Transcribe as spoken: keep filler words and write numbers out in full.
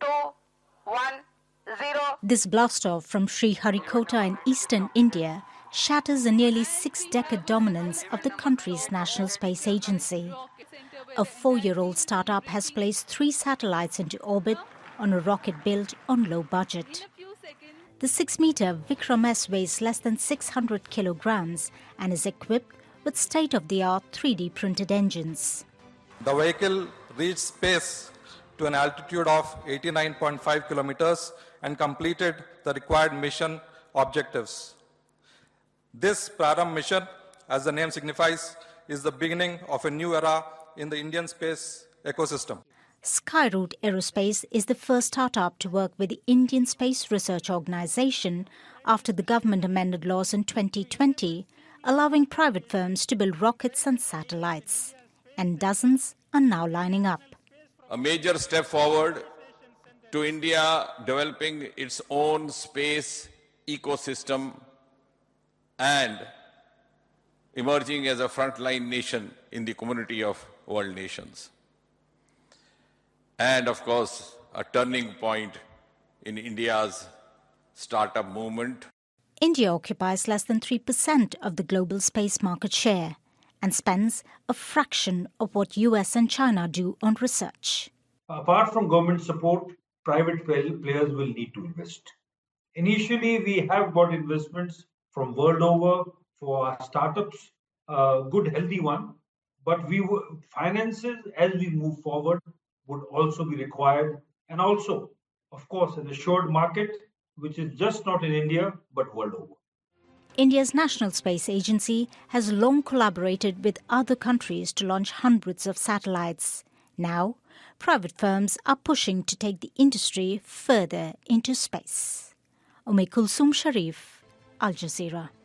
one, zero. This blastoff from Sriharikota in eastern India shatters the nearly six-decade dominance of the country's National Space Agency. A four-year-old startup has placed three satellites into orbit on a rocket built on low budget. The six-meter Vikram S weighs less than six hundred kilograms and is equipped with state-of-the-art three D printed engines. The vehicle reached space to an altitude of eighty-nine point five kilometers and completed the required mission objectives. This Prarambh mission, as the name signifies, is the beginning of a new era in the Indian space ecosystem. Skyroot Aerospace is the first startup to work with the Indian Space Research Organisation after the government amended laws in twenty twenty, allowing private firms to build rockets and satellites. And dozens are now lining up. A major step forward to India developing its own space ecosystem and emerging as a frontline nation in the community of world nations. And of course, a turning point in India's startup movement. India occupies less than three percent of the global space market share and spends a fraction of what U S and China do on research. Apart from government support, private players will need to invest. Initially, we have got investments from world over for our startups, a good healthy one, but we finances as we move forward would also be required, and also, of course, an assured market, which is just not in India, but world over. India's National Space Agency has long collaborated with other countries to launch hundreds of satellites. Now, private firms are pushing to take the industry further into space. Umm Kulsum Sharif, Al Jazeera.